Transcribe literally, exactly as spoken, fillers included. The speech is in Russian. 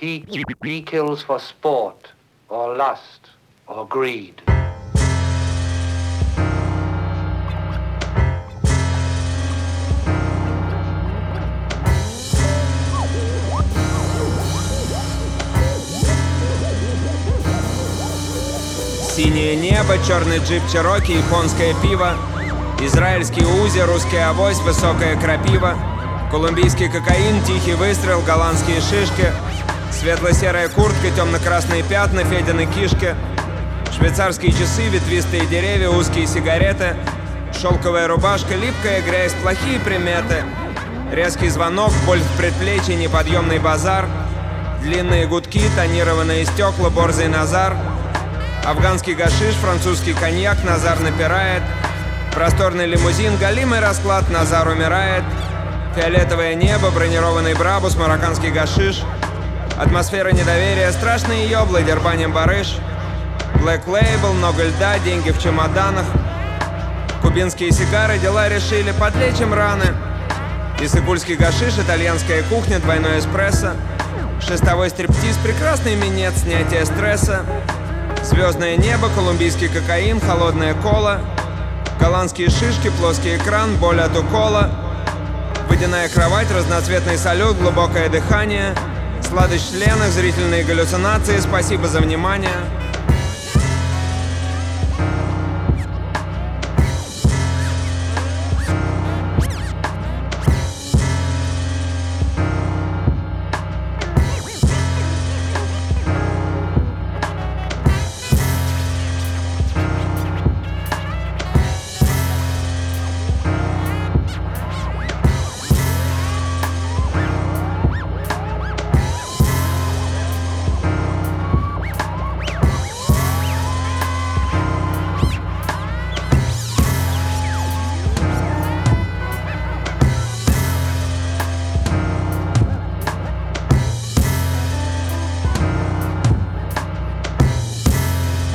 He, he kills for sport, or lust, or greed. Синее небо, черный джип Чероки, японское пиво, израильский узи, русский авось, высокая крапива, колумбийский кокаин, тихий выстрел, голландские шишки, светло-серая куртка, темно-красные пятна, Федины кишки, швейцарские часы, ветвистые деревья, узкие сигареты, шелковая рубашка, липкая грязь, плохие приметы, резкий звонок, боль в предплечье, неподъемный базар, длинные гудки, тонированные стекла, борзый Назар, афганский гашиш, французский коньяк, Назар напирает, просторный лимузин, галимый расклад, Назар умирает, фиолетовое небо, бронированный Брабус, марокканский гашиш, атмосфера недоверия, страшные ёблы, дербанем барыш, Black Label, много льда, деньги в чемоданах, кубинские сигары, дела решили, подлечим раны, иссыкульский гашиш, итальянская кухня, двойной эспрессо, шестовой стриптиз, прекрасный минет, снятие стресса, звездное небо, колумбийский кокаин, холодная кола, голландские шишки, плоский экран, боль от укола, водяная кровать, разноцветный салют, глубокое дыхание, сладость в членах, зрительные галлюцинации, спасибо за внимание.